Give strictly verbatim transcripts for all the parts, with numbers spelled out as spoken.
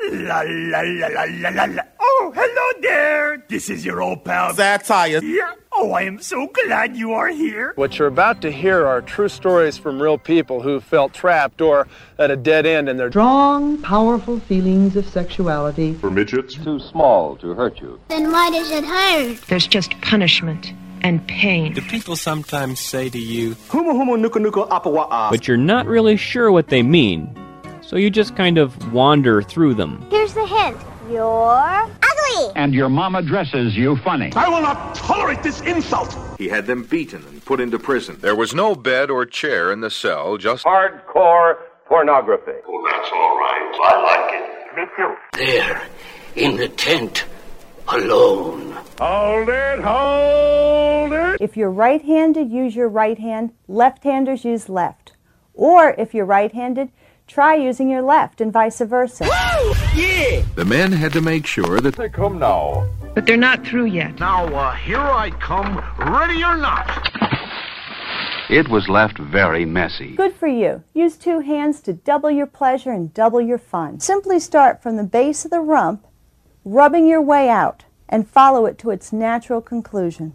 La la la la la la la. Oh, hello there. This is your old pal Satire. Yeah. Oh, I am so glad you are here. What you're about to hear are true stories from real people who felt trapped or at a dead end in their strong, powerful feelings of sexuality. For midgets, too small to hurt you. Then why does it hurt? There's just punishment and pain. Do people sometimes say to you, Humu humu nuku nuku apawa'a? But you're not really sure what they mean, so you just kind of wander through them. Here's the hint. You're ugly. And your mama dresses you funny. I will not tolerate this insult. He had them beaten and put into prison. There was no bed or chair in the cell, just hardcore pornography. Oh, that's all right. I like it. Me too. There, in the tent, alone. Hold it, hold it. If you're right-handed, use your right hand. Left-handers use left. Or if you're right-handed, try using your left and vice versa. Woo! Yeah! The men had to make sure that they come now. But they're not through yet. Now, uh, here I come, ready or not. It was left very messy. Good for you. Use two hands to double your pleasure and double your fun. Simply start from the base of the rump, rubbing your way out, and follow it to its natural conclusion.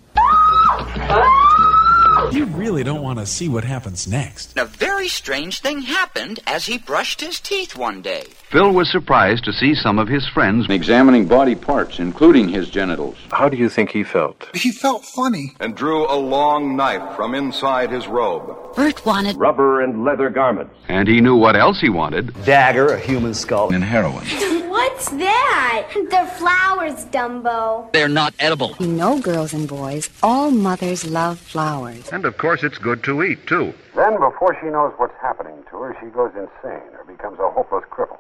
You really don't want to see what happens next. A very strange thing happened as he brushed his teeth one day. Phil was surprised to see some of his friends examining body parts, including his genitals. How do you think he felt? He felt funny. and drew a long knife from inside his robe. Bert wanted Rubber and leather garments. And he knew what else he wanted. Dagger, a human skull, And heroin. What's that? They're flowers, Dumbo. They're not edible. You know, girls and boys, all mothers love flowers. And of course it's good to eat, too. Then, before she knows what's happening to her, she goes insane or becomes a hopeless cripple.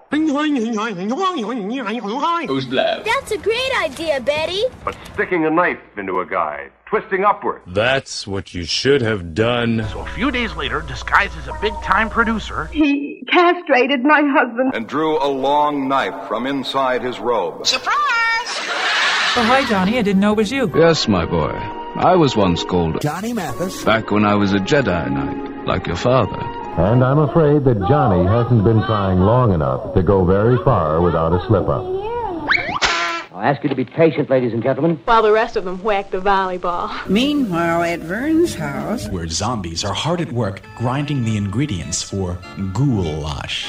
Who's left? That's a great idea, Betty. But sticking a knife into a guy, twisting upward. That's what you should have done. So a few days later, disguised as a big-time producer, He castrated my husband. And drew a long knife from inside his robe. Surprise! Oh, hi, Johnny. I didn't know it was you. Yes, my boy. I was once called Johnny Mathis. Back when I was a Jedi Knight, like your father. And I'm afraid that Johnny hasn't been trying long enough to go very far without a slip-up. I'll ask you to be patient, ladies and gentlemen. While the rest of them whack the volleyball. Meanwhile, at Vern's house, Where zombies are hard at work grinding the ingredients for goulash.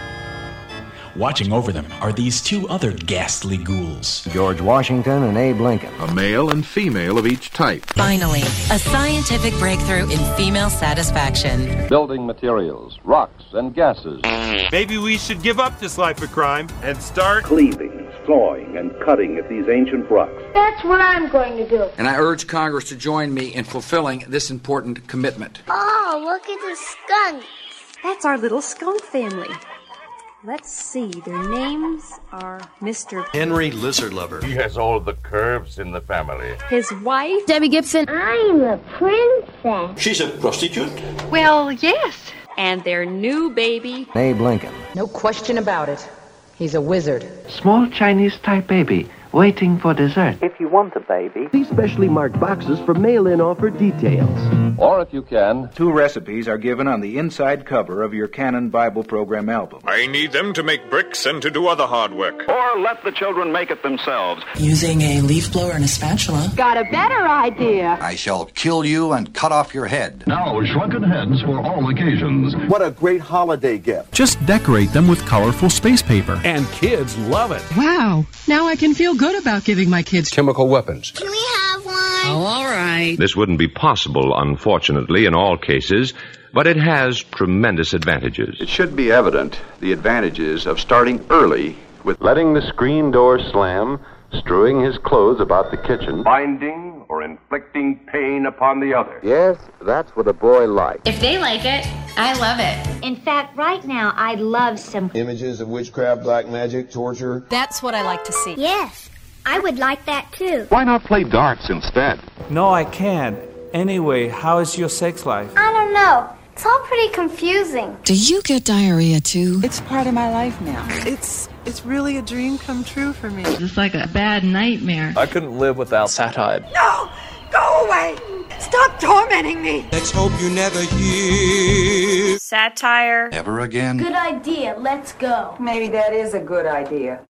Watching over them are these two other ghastly ghouls. George Washington and Abe Lincoln. A male and female of each type. Finally, a scientific breakthrough in female satisfaction. Building materials, rocks, and gases. Maybe we should give up this life of crime and start Cleaving, sawing, and cutting at these ancient rocks. That's what I'm going to do. And I urge Congress to join me in fulfilling this important commitment. Oh, look at the skunks. That's our little skunk family. Let's see, their names are Mister Henry Lizard Lover. He has all the curves in the family. His wife, Debbie Gibson. I'm a princess. She's a prostitute. well, yes, and their new baby. Abe Lincoln. No question about it. He's a wizard. small Chinese-type baby, waiting for dessert. If you want a baby, these specially marked boxes for mail-in offer details. Or if you can, Two recipes are given on the inside cover of your Canon Bible Program album. I need them to make bricks and to do other hard work. or let the children make it themselves. Using a leaf blower and a spatula. Got a better idea. I shall kill you and cut off your head. Now, shrunken heads for all occasions. What a great holiday gift. Just decorate them with colorful space paper. And kids love it. Wow. Now I can feel good about giving my kids Chemical weapons. Can we have one? Oh, all right. This wouldn't be possible, unfortunately, in all cases, but it has tremendous advantages. It should be evident the advantages of starting early with Letting the screen door slam, strewing his clothes about the kitchen, binding or inflicting pain upon the other. Yes, that's what a boy likes. If they like it, I love it. In fact, right now, I'd love some. Images of witchcraft, black magic, torture. That's what I like to see. Yes, I would like that too. Why not play darts instead? No, I can't. Anyway, how is your sex life? I don't know. It's all pretty confusing. Do you get diarrhea too? It's part of my life now. It's it's really a dream come true for me. It's like a bad nightmare. I couldn't live without satire. No! Go away! Stop tormenting me! Let's hope you never hear Satire. Ever again? Good idea. Let's go. Maybe that is a good idea.